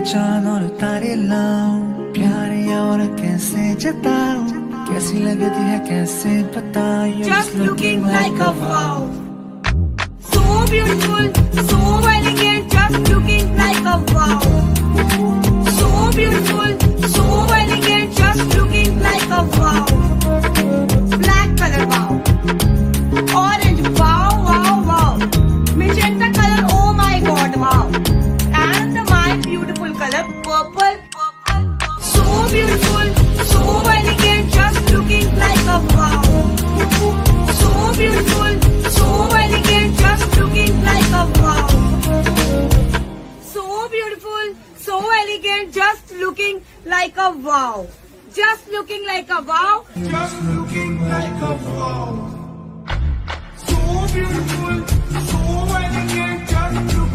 चांद और तारे लाऊं, प्यार और कैसे जताऊं, कैसी लगती है कैसे बताऊं। Just looking like a wow. So beautiful, so elegant, just looking like a wow. So beautiful, so elegant, just looking like a wow. Black color, wow. Orange, wow, wow, wow. Magenta color, oh my god, wow. And my beautiful color, purple, purple. So beautiful, so elegant, just looking like a wow. So beautiful, so elegant, just looking like a wow. So beautiful, so elegant, just looking like a wow. Just looking like a wow. Just looking like a wow. So beautiful, so elegant, just looking